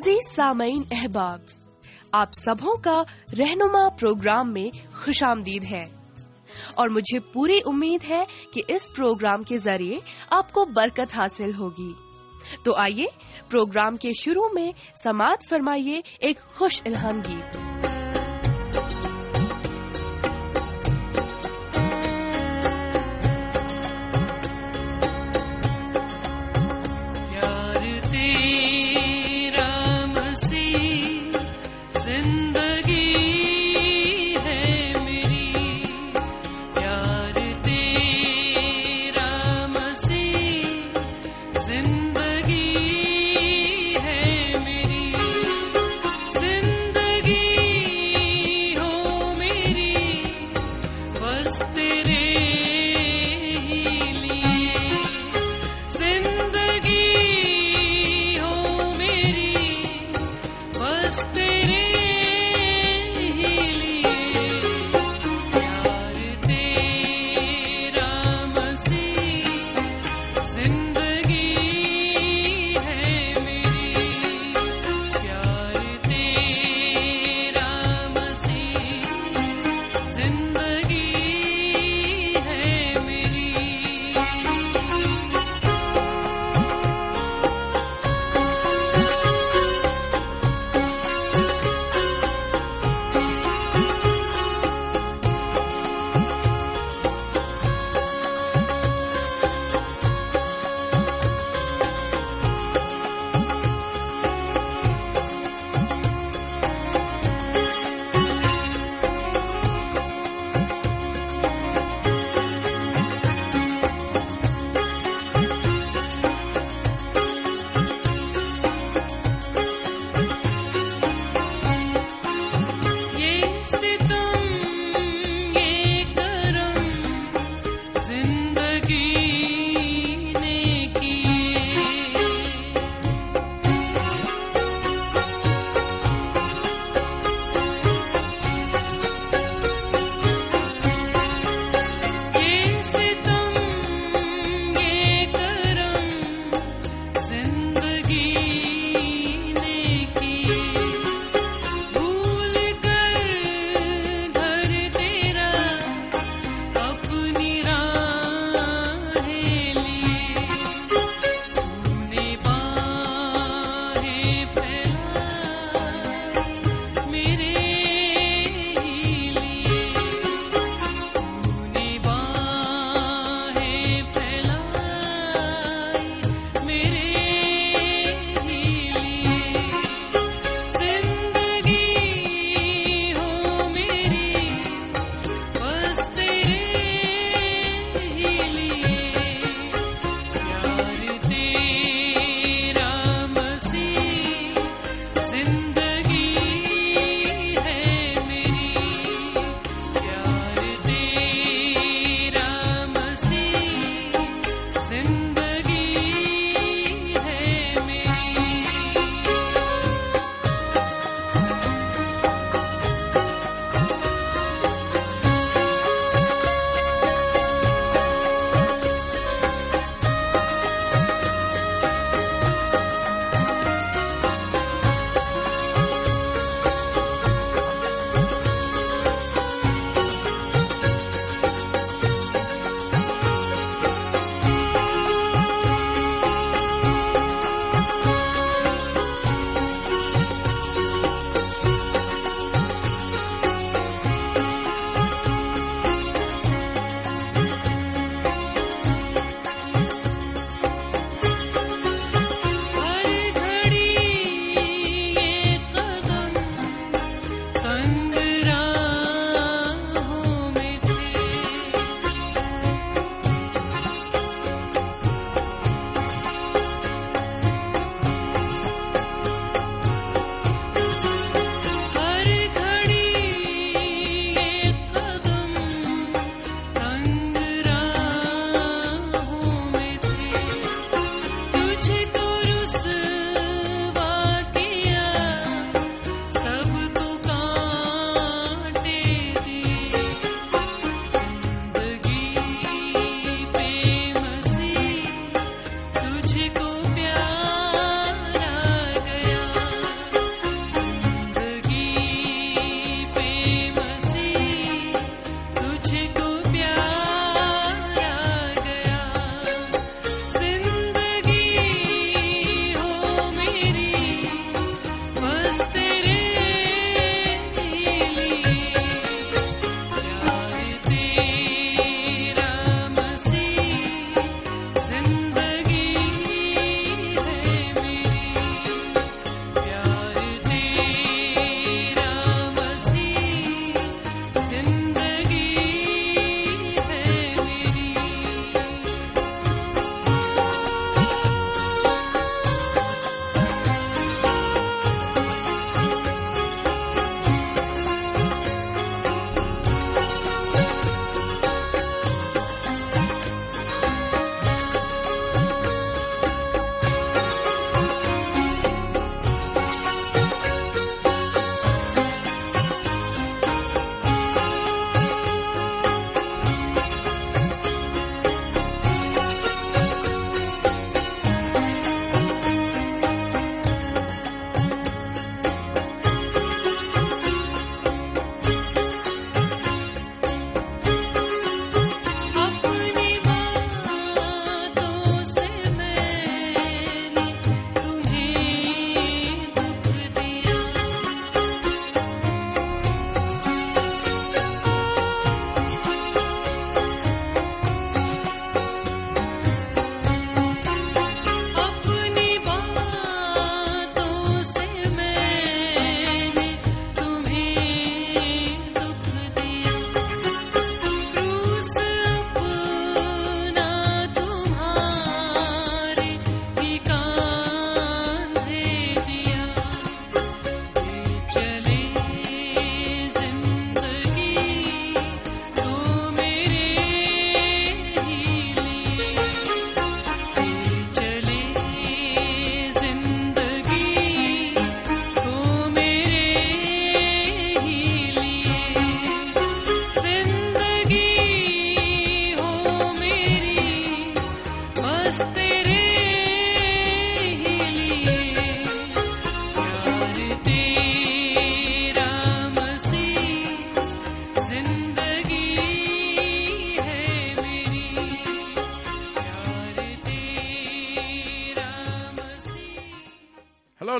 अजीज सामईन अहबाब, आप सबों का रहनुमा प्रोग्राम में खुशामदीद है और मुझे पूरी उम्मीद है कि इस प्रोग्राम के जरिए आपको बरकत हासिल होगी। तो आइए प्रोग्राम के शुरू में समाअत फरमाइए एक खुश इल्हाम गीत। जिंदगी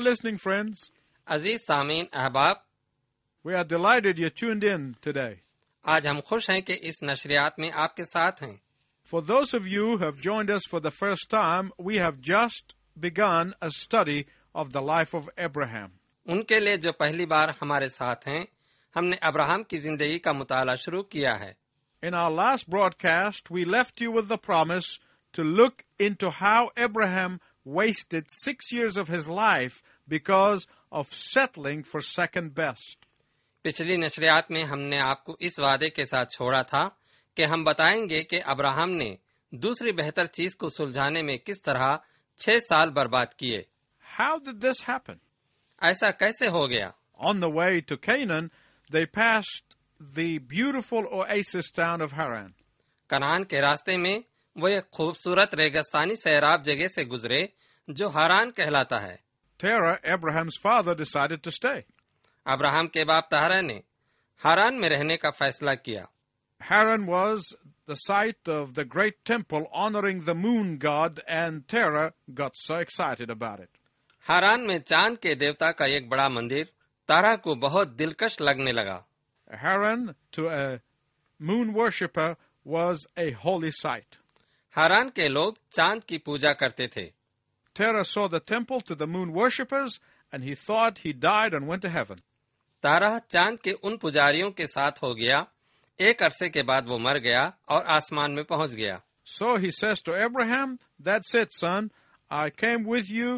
listening, friends. अजीज सामीन अहबाब, We are delighted you're tuned in today. आज हम खुश हैं कि इस नशरियात में आपके साथ हैं। For those of you who have joined us for the first time, we have just begun a study of the life of Abraham. उनके लिए जो पहली बार हमारे साथ हैं, हमने अब्राहम की जिंदगी का मुताला शुरू किया है। In our last broadcast, we left you with the promise to look into how Abraham wasted 6 years of his life because of settling for second best. पिछली नशरियात में हमने आपको इस वादे के साथ छोड़ा था कि हम बताएंगे कि अब्राहम ने दूसरी बेहतर चीज को सुलझाने में किस तरह 6 साल बर्बाद किए। How did this happen? ऐसा कैसे हो गया? On the way to Canaan, they passed the beautiful oasis town of Haran. Kanan के रास्ते में वो एक खूबसूरत रेगिस्तानी सैराब जगह से गुजरे जो हारान कहलाता है। Terah, Abraham's father, decided to stay. Abraham के बाप तारा ने हारान में रहने का फैसला किया। Haran was the site of the great temple honoring the moon god, and Terah got so excited about it. हारान में चांद के देवता का एक बड़ा मंदिर तारा को बहुत दिलकश लगने लगा। Haran, to a moon worshipper, was a holy site. हारान के लोग चांद की पूजा करते थे। Terah saw the temple to the moon worshippers, and he thought he died and went to heaven. तारा चांद के उन पुजारियों के साथ हो गया। एक अरसे के बाद वो मर गया और आसमान में पहुंच गया। So he says to Abraham, "That's it, son. I came with you,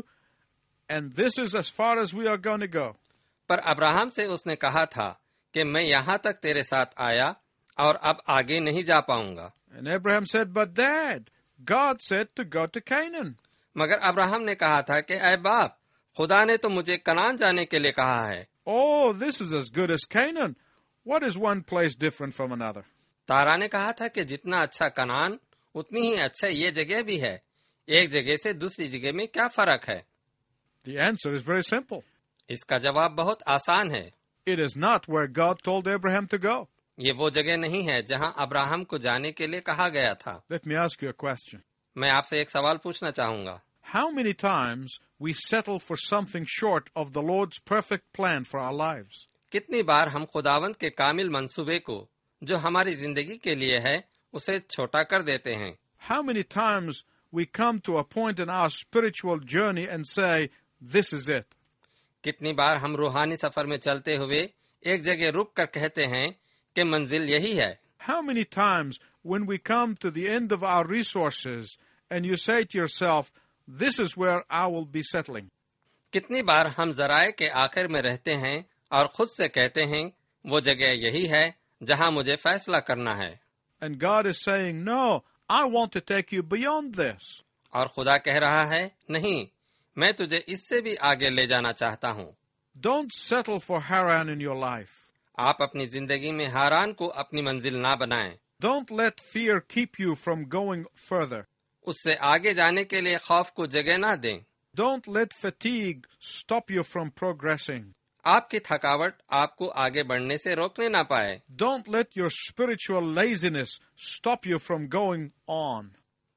and this is as far as we are going to go." पर अब्राहम से उसने कहा था कि मैं यहाँ तक तेरे साथ आया और अब आगे नहीं जा पाऊंगा। And Abraham said, "But Dad, God said to go to Canaan." मगर अब्राहम ने कहा था कि ऐ बाप, खुदा ने तो मुझे कनान जाने के लिए कहा है। "Oh, this is as good as Canaan. What is one place different from another?" तारा ने कहा था कि जितना अच्छा कनान उतनी ही अच्छा ये जगह भी है। एक जगह से दूसरी जगह में क्या फर्क है? The answer is very simple. इसका जवाब बहुत आसान है। It is not where God told Abraham to go. ये वो जगह नहीं है जहाँ अब्राहम को जाने के लिए कहा गया था। Let me ask you a question. मैं आपसे एक सवाल पूछना चाहूंगा। How many times we settle for something short of the Lord's perfect plan for our lives? कितनी बार हम खुदावंत के कामिल मंसूबे को जो हमारी जिंदगी के लिए है उसे छोटा कर देते हैं। How many times we come to a point in our spiritual journey and say, "This is it." कितनी बार हम रूहानी सफर में चलते हुए एक जगह रुक कर कहते हैं कि मंजिल यही है। How many times when we come to the end of our resources and you say to yourself, "This is where I will be settling." कितनी बार हम जराए के आखिर में रहते हैं और खुद से कहते हैं वो जगह यही है जहां मुझे फैसला करना है। And God is saying, "No, I want to take you beyond this." और खुदा कह रहा है, नहीं, मैं तुझे इससे भी आगे ले जाना चाहता हूँ। Don't settle for Haran in your life. आप अपनी जिंदगी में हारान को अपनी मंजिल ना बनाएं। Don't let fear keep you from going further. उससे आगे जाने के लिए खौफ को जगह ना दें। Don't let fatigue stop you from progressing. आपकी थकावट आपको आगे बढ़ने से रोकने ना पाए। Don't let your spiritual laziness stop you from going on.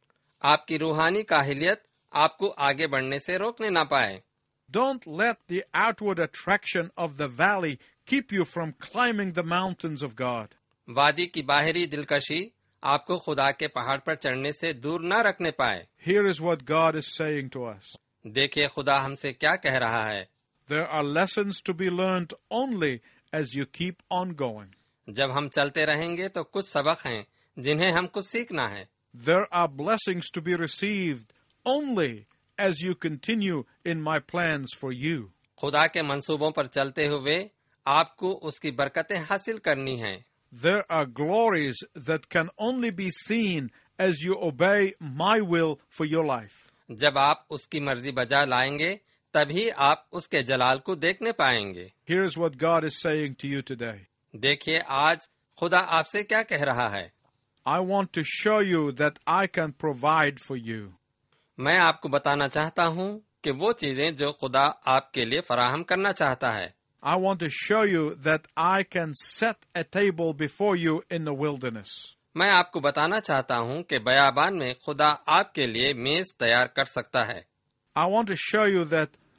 आपकी रूहानी काहिलियत आपको आगे बढ़ने से रोकने ना पाए। Don't let the outward attraction of the valley keep you from climbing the mountains of God. वादी की बाहरी दिलकशी आपको खुदा के पहाड़ पर चढ़ने से दूर ना रखने पाए। Here is what God is saying to us. देखिए खुदा हमसे क्या कह रहा है। There are lessons to be learned only as you keep on going. जब हम चलते रहेंगे तो कुछ सबक हैं जिन्हें हमको सीखना है। There are blessings to be received only as you continue in my plans for you. खुदा के मंसूबों पर चलते हुए आपको उसकी बरकतें हासिल करनी हैं। There are glories that can only be seen as you obey my will for your life. जब आप उसकी मर्जी बजा लाएंगे तभी आप उसके जलाल को देखने पाएंगे। Here's what God is saying to you today. देखिए आज खुदा आपसे क्या कह रहा है। I want to show you that I can provide for you. मैं आपको बताना चाहता हूँ कि वो चीजें जो खुदा आपके लिए फराहम करना चाहता है। I want to show you that I can set a table before you in the wilderness. मैं आपको बताना चाहता हूँ कि बयाबान में खुदा आपके लिए मेज तैयार कर सकता है। I want to show you that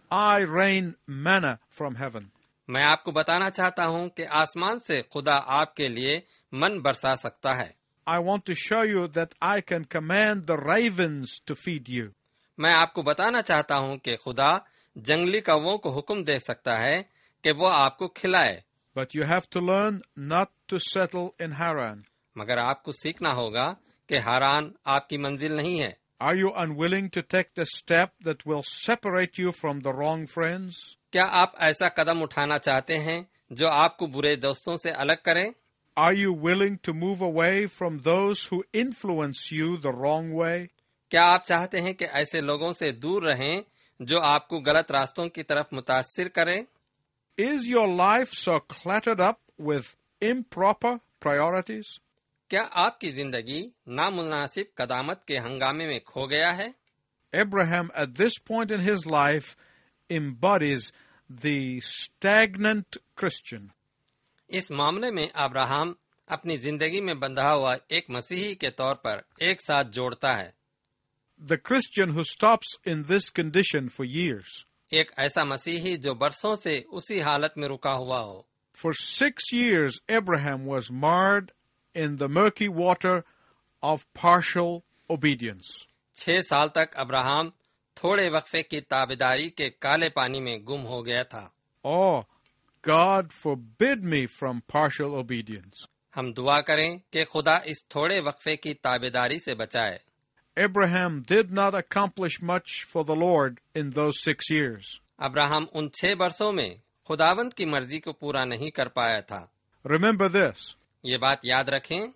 I rain manna from heaven. मैं आपको बताना चाहता हूँ कि आसमान से खुदा आपके लिए मन बरसा सकता है। I want to show you that I can command the ravens to feed you. मैं आपको बताना चाहता हूँ कि खुदा जंगली कौवों को हुक्म दे सकता है कि वो आपको खिलाए, But you have to learn not to settle in Haran. मगर आपको सीखना होगा कि हारान आपकी मंजिल नहीं है। Are you unwilling to take the step that will separate you from the wrong friends? क्या आप ऐसा कदम उठाना चाहते हैं जो आपको बुरे दोस्तों से अलग करे? Are you willing to move away from those who influence you the wrong way? क्या आप चाहते हैं कि ऐसे लोगों से दूर रहें जो आपको गलत रास्तों की तरफ मुतासिर करें? Is your life so cluttered up with improper priorities? क्या आपकी जिंदगी नामुनासिब कदामत के हंगामे में खो गया है? Abraham, at this point in his life, embodies the stagnant Christian. इस मामले में अब्राहम अपनी जिंदगी में बंधा हुआ एक मसीही के तौर पर एक साथ जोड़ता है। The Christian who stops in this condition for years. एक ऐसा मसीही जो बरसों से उसी हालत में रुका हुआ हो। For 6 years, Abraham was marred in the murky water of partial obedience. 6 साल तक अब्राहम थोड़े वक्फे की ताबेदारी के काले पानी में गुम हो गया था। Oh, God forbid me from partial obedience. हम दुआ करें कि खुदा इस थोड़े वक्फे की ताबेदारी से बचाए। Abraham did not accomplish much for the Lord in those 6 years. Abraham उन 6 वर्षों में खुदावंद की मर्जी को पूरा नहीं कर पाया था। Remember this. ये बात याद रखें,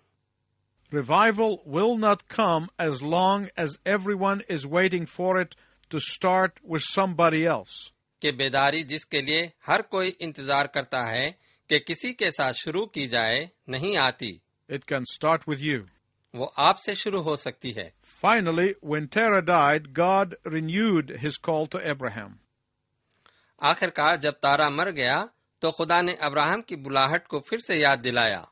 Revival will not come as long as everyone is waiting for it to start with somebody else. कि बेदारी जिसके लिए हर कोई इंतजार करता है कि किसी के साथ शुरू की जाए नहीं आती। It can start with you. वो आपसे शुरू हो सकती है। Finally, when Terah died, God renewed his call to Abraham. आखिरकार जब तारा मर गया तो खुदा ने अब्राहम की बुलाहट को फिर से याद दिलाया।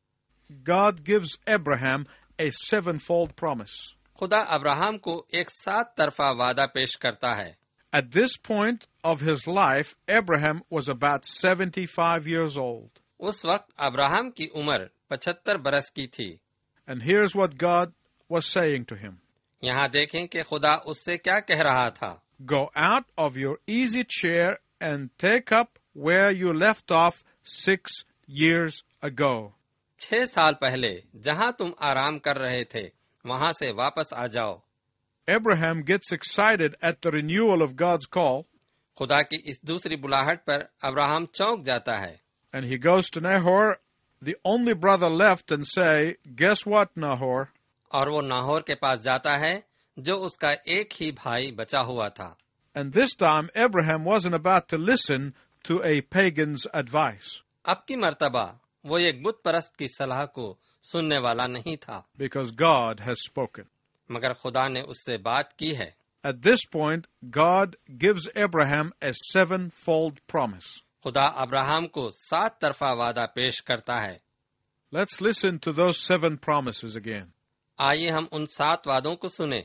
God gives Abraham a sevenfold promise. खुदा अब्राहम को एक 7 तरफा वादा पेश करता है। At this point of his life, Abraham was about 75 years old. उस वक्त अब्राहम की उम्र 75 बरस की थी। And here's what God was saying to him. यहाँ देखें कि खुदा उससे क्या कह रहा था। Go out of your easy chair and take up where you left off 6 years ago. 6 साल पहले जहाँ तुम आराम कर रहे थे वहाँ से वापस आ जाओ। Abraham gets excited at the renewal of God's call, खुदा की इस दूसरी बुलाहट पर अब्राहम चौंक जाता है। and he goes to Nahor, the only brother left, and say, "Guess what, Nahor? और वो नाहोर के पास जाता है जो उसका एक ही भाई बचा हुआ था। And this time, Abraham wasn't about to listen to a pagan's advice, अब की मर्तबा वो एक बुत परस्त की सलाह को सुनने वाला नहीं था, because God has spoken. मगर खुदा ने उससे बात की है। At this point, God gives Abraham a sevenfold promise. खुदा अब्राहम को 7 तरफा वादा पेश करता है। Let's listen to those 7 promises again. आइए हम उन 7 वादों को सुने।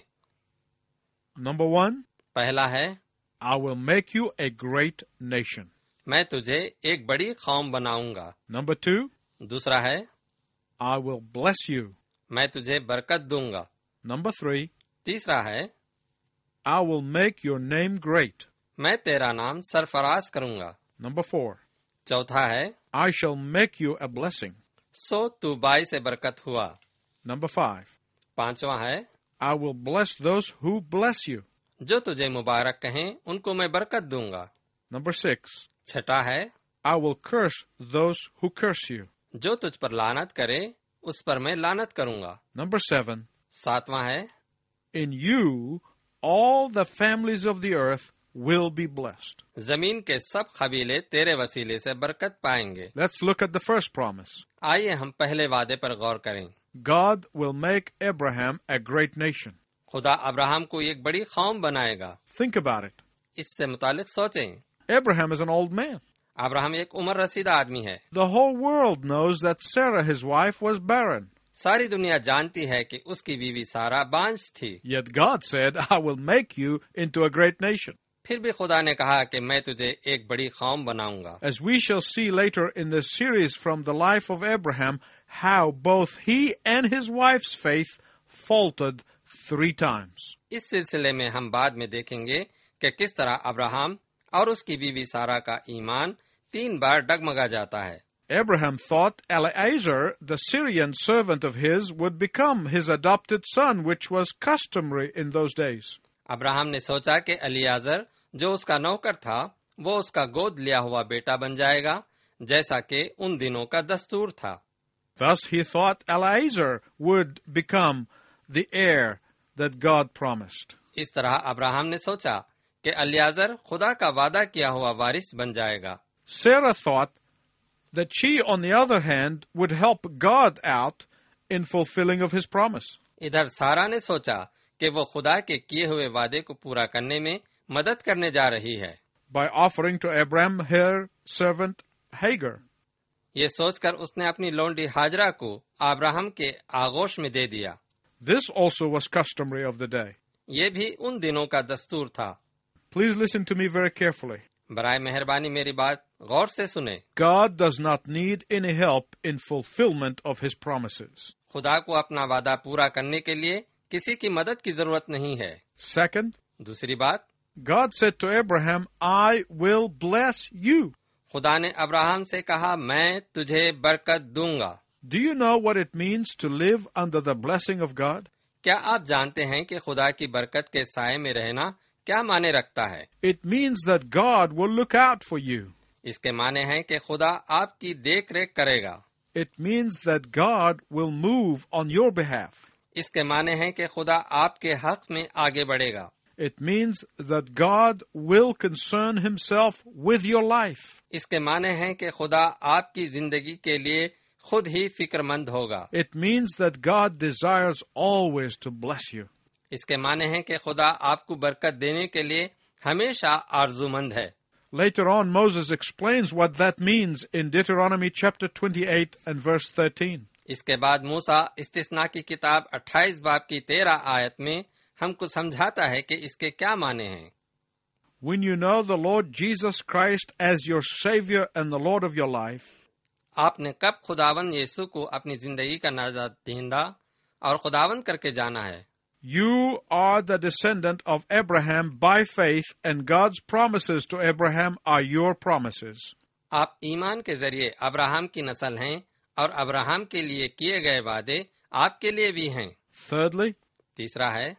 Number 1, पहला है, I will make you a great nation. मैं तुझे एक बड़ी कौम बनाऊंगा। Number 2, दूसरा है, I will bless you. मैं तुझे बरकत दूंगा। Number 3, तीसरा है, I will make your name great. मैं तेरा नाम सरफराज करूंगा। Number 4, चौथा है, I shall make you a blessing. सो तू बाई से बरकत हुआ। Number 5, पांचवा है, I will bless those who bless you. जो तुझे मुबारक कहें उनको मैं बरकत दूंगा। Number 6, छठा है, I will curse those who curse you. जो तुझ पर लानत करे उस पर मैं लानत करूंगा। Number 7, सातवां है, in you all the families of the earth will be blessed. जमीन के सब कबीले तेरे वसीले से बरकत पाएंगे। Let's look at the first promise. आइए हम पहले वादे पर गौर करें। God will make Abraham a great nation. खुदा अब्राहम को एक बड़ी कौम बनाएगा। Think about it. इससे मुतालिक सोचें। Abraham is an old man. Abraham एक उम्र रसीदा आदमी है। The whole world knows that Sarah, his wife, was barren. सारी दुनिया जानती है कि उसकी बीवी सारा बांझ थी। Yet God said, I will make you into a great nation. फिर भी खुदा ने कहा कि मैं तुझे एक बड़ी कौम बनाऊंगा। As we shall see later in this series from the life of Abraham, how both he and his wife's faith faltered 3 times. इस सिलसिले में हम बाद में देखेंगे कि किस तरह अब्राहम और उसकी बीवी सारा का ईमान 3 बार डगमगा जाता है। Abraham thought Eliezer, the Syrian servant of his, would become his adopted son, which was customary in those days. Abraham ने सोचा कि एलियाजर जो उसका नौकर था वो उसका गोद लिया हुआ बेटा बन जाएगा, जैसा कि उन दिनों का दस्तूर था। Thus he thought Eliezer would become the heir that God promised. इस तरह अब्राहम ने सोचा कि एलियाजर खुदा का वादा किया हुआ वारिस बन जाएगा। Sarah thought that she, on the other hand, would help God out in fulfilling of his promise. इधर सारा ने सोचा कि वो खुदा के किए हुए वादे को पूरा करने में मदद करने जा रही है, by offering to Abraham her servant Hagar. ये सोचकर उसने अपनी लोंडी हाजरा को अब्राहम के आगोश में दे दिया। This also was customary of the day. ये भी उन दिनों का दस्तूर था। Please listen to me very carefully. बराए मेहरबानी मेरी बात गौर से सुने। God does not need any help in fulfillment of his promises. खुदा को अपना वादा पूरा करने के लिए किसी की मदद की जरूरत नहीं है। Second, दूसरी बात, God said to Abraham, I will bless you. खुदा ने अब्राहम से कहा, मैं तुझे बरकत दूंगा। Do you know what it means to live under the blessing of God? क्या आप जानते हैं कि खुदा की बरकत के साए में रहना क्या माने रखता है? It means that God will look out for you. इसके माने हैं कि खुदा आपकी देख रेख करेगा। It means that God will move on your behalf. इसके माने हैं कि खुदा आपके हक में आगे बढ़ेगा। It means that God will concern himself with your life. इसके माने हैं कि खुदा आपकी जिंदगी के लिए खुद ही फिक्रमंद होगा। It means that God desires always to bless you. इसके माने हैं कि खुदा आपको बरकत देने के लिए हमेशा आरजूमंद है। Later on, Moses explains what that means in Deuteronomy chapter 28 and verse 13. इसके बाद मूसा इस्तिस्ना की किताब 28 बाब की 13 आयत में हमको समझाता है कि इसके क्या माने हैं। When you know the Lord Jesus Christ as your Savior and the Lord of your life, आपने कब खुदावन यीशु को अपनी जिंदगी का नाजात दहिंदा और खुदावन करके जाना है। you are the descendant of Abraham by faith, and God's promises to Abraham are your promises. आप ईमान के जरिए अब्राहम की नस्ल हैं और अब्राहम के लिए किए गए वादे आपके लिए भी हैं। Thirdly, तीसरा है,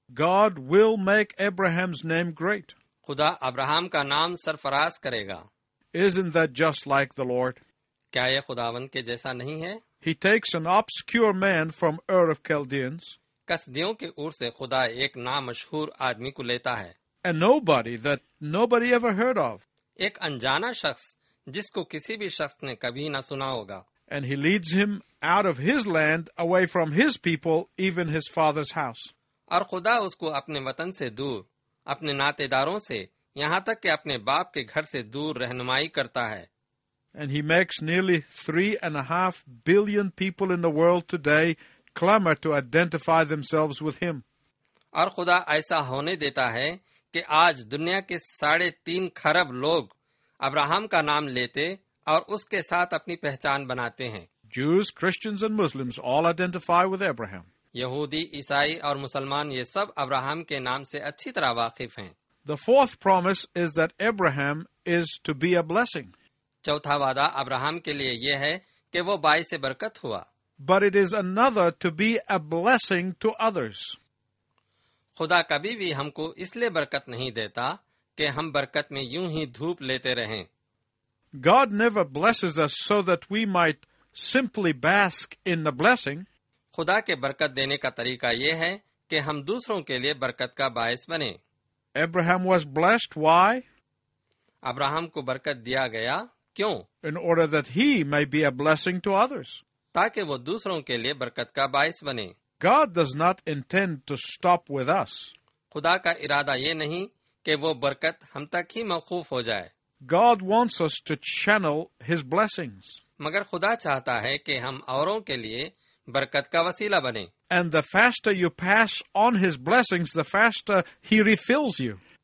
God will make Abraham's name great. खुदा अब्राहम का नाम सरफराज करेगा। Isn't that just like the Lord? क्या यह खुदावन के जैसा नहीं है? He takes an obscure man from Ur of Chaldeans, कसदियों के ऊर से खुदा एक नामशहूर आदमी को लेता है, a nobody that nobody ever heard of, एक अनजाना शख्स जिसको किसी भी शख्स ने कभी न सुना होगा, and he leads him out of his land, away from his people, even his father's house. और खुदा उसको अपने वतन से दूर, अपने नातेदारों से, यहाँ तक कि अपने बाप के घर से दूर रहनुमाई करता है। And he makes nearly 3.5 billion people in the world today clamor to identify themselves with him. और खुदा ऐसा होने देता है कि आज दुनिया के 3.5 खरब लोग अब्राहम का नाम लेते और उसके साथ अपनी पहचान बनाते हैं। Jews, Christians, and Muslims all identify with Abraham. यहूदी, ईसाई और मुसलमान ये सब अब्राहम के नाम से अच्छी तरह वाकिफ हैं। The fourth promise is that Abraham is to be a blessing. चौथा वादा अब्राहम के लिए ये है कि वो बाइस बरकत हुआ। But it is another to be a blessing to others. खुदा कभी भी हमको इसलिए बरकत नहीं देता कि हम बरकत में यूं ही धूप लेते रहें। God never blesses us so that we might simply bask in the blessing. खुदा के बरकत देने का तरीका ये है कि हम दूसरों के लिए बरकत का बायस बने। Abraham was blessed. Why? Abraham को बरकत दिया गया, क्यों? In order that he may be a blessing to others. ताकि वो दूसरों के लिए बरकत का बायस बने। God does not intend to stop with us. खुदा का इरादा ये नहीं कि वो बरकत हम तक ही मौकूफ हो जाए। God wants us to channel his blessings. मगर खुदा चाहता है कि हम औरों के लिए बरकत का वसीला बने। And the faster you pass on his blessings, the faster he refills you.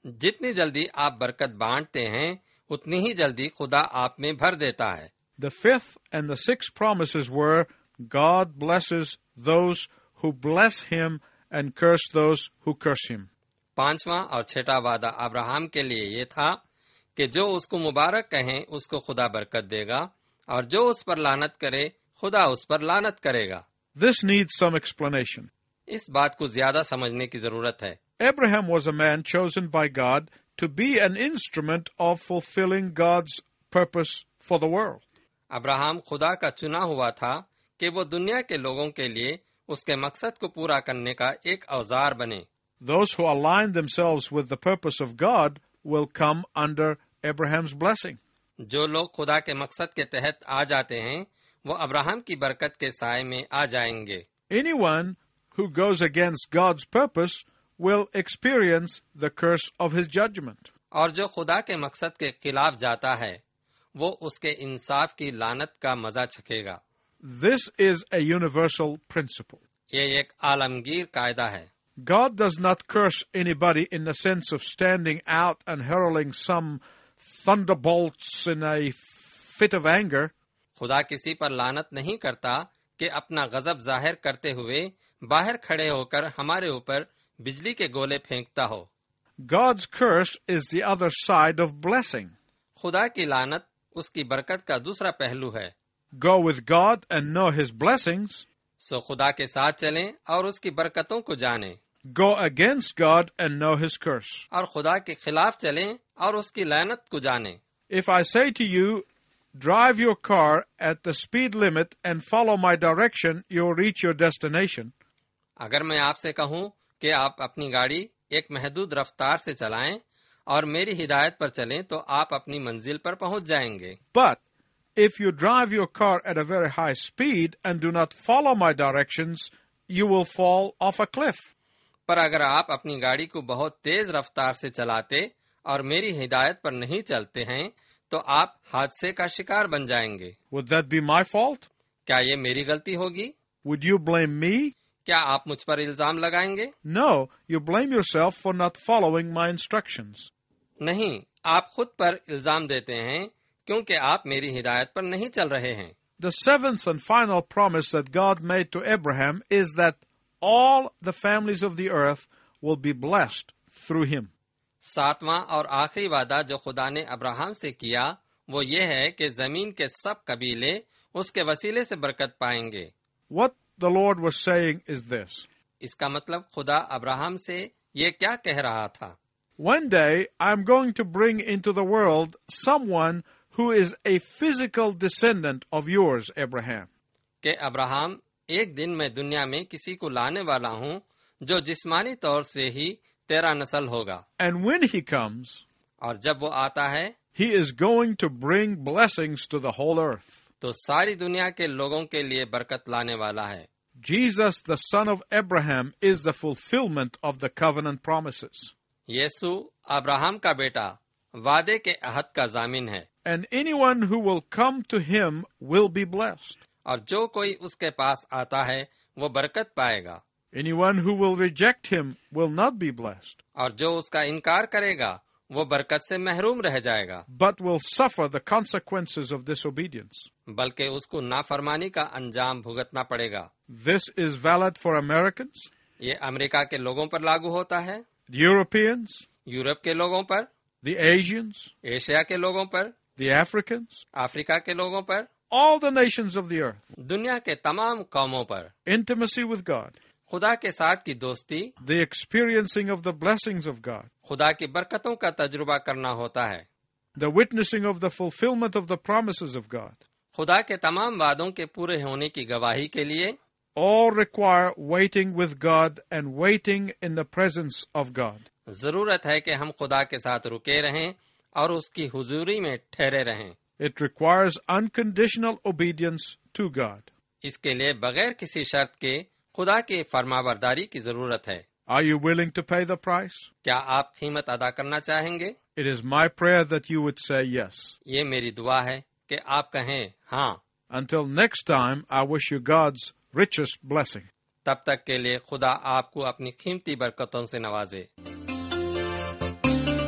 जितनी जल्दी आप बरकत बांटते हैं उतनी ही जल्दी खुदा आप में भर देता है। The fifth and the sixth promises were, God blesses those who bless him and curse those who curse him. पांचवा और छठा वादा अब्राहम के लिए ये था कि जो उसको मुबारक कहें उसको खुदा बरकत देगा और जो उस पर लानत करे खुदा उस पर लानत करेगा। This needs some explanation. इस बात को ज्यादा समझने की जरूरत है। Abraham was a man chosen by God to be an instrument of fulfilling God's purpose for the world. Abraham खुदा का चुना हुआ था कि वो दुनिया के लोगों के लिए उसके मकसद को पूरा करने का एक औजार बने। Those who align themselves with the purpose of God will come under Abraham's blessing. जो लोग खुदा के मकसद के तहत आ जाते हैं वो अब्राहम की बरकत के साए में आ जाएंगे। Anyone who goes against God's purpose will experience the curse of his judgment. और जो खुदा के मकसद के खिलाफ जाता है वो उसके इंसाफ की लानत का मजा चखेगा। This is a universal principle. ये एक आलमगीर कायदा है। God does not curse anybody in the sense of standing out and hurling some thunderbolts in a fit of anger. खुदा किसी पर लानत नहीं करता कि अपना गजब जाहिर करते हुए बाहर खड़े होकर हमारे ऊपर बिजली के गोले फेंकता हो। God's curse is the other side of blessing. खुदा की लानत उसकी बरकत का दूसरा पहलू है। Go with God and know his blessings. सो खुदा के साथ चलें और उसकी बरकतों को जानें। Go against God and know his curse. और खुदा के खिलाफ चलें और उसकी लानत को जानें। If I say to you, drive your car at the speed limit and follow my direction, you'll reach your destination. अगर मैं आपसे कहूं कि आप अपनी गाड़ी एक महदूद रफ्तार से चलाएं और मेरी हिदायत पर चलें तो आप अपनी मंजिल पर पहुंच जाएंगे। But if you drive your car at a very high speed and do not follow my directions, you will fall off a cliff. पर अगर आप अपनी गाड़ी को बहुत तेज रफ्तार से चलाते और मेरी हिदायत पर नहीं चलते हैं तो आप हादसे का शिकार बन जाएंगे। Would that be my fault? क्या ये मेरी गलती होगी? Would you blame me? क्या आप मुझ पर इल्जाम लगाएंगे? No, you blame yourself for not following my instructions. नहीं, आप खुद पर इल्जाम देते हैं क्योंकि आप मेरी हिदायत पर नहीं चल रहे हैं। The seventh and final promise that God made to Abraham is that all the families of the earth will be blessed through him. सातवां और आखिरी वादा जो खुदा ने अब्राहम से किया वो ये है कि जमीन के सब कबीले उसके वसीले से बरकत पाएंगे। What the Lord was saying is this. इसका मतलब खुदा अब्राहम से ये क्या कह रहा था? One day I'm going to bring into the world someone who is a physical descendant of yours, Abraham. कि अब्राहम, एक दिन मैं दुनिया में किसी को लाने वाला हूँ जो जिस्मानी तौर से ही तेरा नस्ल होगा। And when he comes, और जब वो आता है he is going to bring blessings to the whole earth. तो सारी दुनिया के लोगों के लिए बरकत लाने वाला है। Jesus, the son of Abraham, is the fulfillment of the covenant promises. यीशु अब्राहम का बेटा वादे के अहद का जामिन है। And anyone who will come to him will be blessed. और जो कोई उसके पास आता है वो बरकत पाएगा। Anyone who will reject him will not be blessed, और जो उसका इनकार करेगा वो बरकत से महरूम रह जाएगा, but will suffer the consequences of disobedience. बल्कि उसको नाफरमानी का अंजाम भुगतना पड़ेगा। This is valid for Americans, ये अमेरिका के लोगों पर लागू होता है, the Europeans, यूरोप के लोगों पर, the Asians, एशिया के लोगों पर, the Africans, अफ्रीका के लोगों पर, all the nations of the earth. दुनिया के तमाम कौमों पर। Intimacy with God, खुदा के साथ की दोस्ती, the experiencing of the blessings of God, खुदा की बरकतों का तजुर्बा करना होता है, the witnessing of the fulfillment of the promises of God, खुदा के तमाम वादों के पूरे होने की गवाही के लिए all require waiting with God and waiting in the presence of God. जरूरत है कि हम खुदा के साथ रुके रहें और उसकी हुजूरी में ठहरे रहें। It requires unconditional obedience to God. इसके लिए बगैर किसी शर्त के खुदा की फरमाबरदारी की जरूरत है। Are you willing to pay the price? क्या आप कीमत अदा करना चाहेंगे? It is my prayer that you would say yes. ये मेरी दुआ है कि आप कहें हाँ। Until next time, I wish you God's richest blessing. तब तक के लिए खुदा आपको अपनी कीमती बरकतों से नवाजे।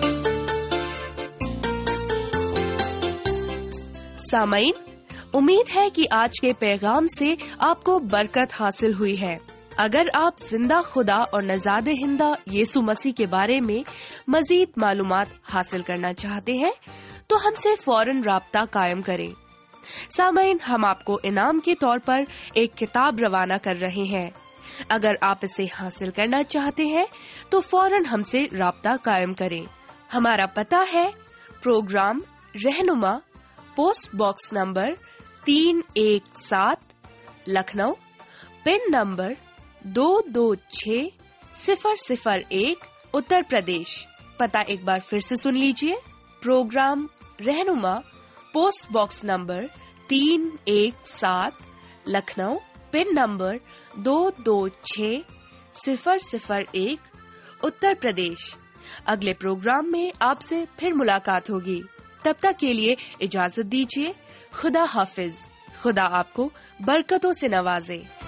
सामाइन, उम्मीद है कि आज के पैगाम से आपको बरकत हासिल हुई है। अगर आप जिंदा खुदा और नजादे हिंदा यीशु मसीह के बारे में मजीद मालूमात हासिल करना चाहते हैं तो हमसे फौरन राब्ता कायम करें। सामाइन, हम आपको इनाम के तौर पर एक किताब रवाना कर रहे हैं। अगर आप इसे हासिल करना चाहते हैं तो फौरन हमसे राब्ता कायम करें। हमारा पता है programme Rahnuma, post box number 317, Lucknow, pin number 226001, Uttar Pradesh. पता एक बार फिर से सुन लीजिए। Programme Rahnuma, post box number 317, Lucknow, pin number 226001, Uttar Pradesh. अगले प्रोग्राम में आपसे फिर मुलाकात होगी। तब तक के लिए इजाजत दीजिए। खुदा हाफिज। खुदा आपको बरकतों से नवाजे।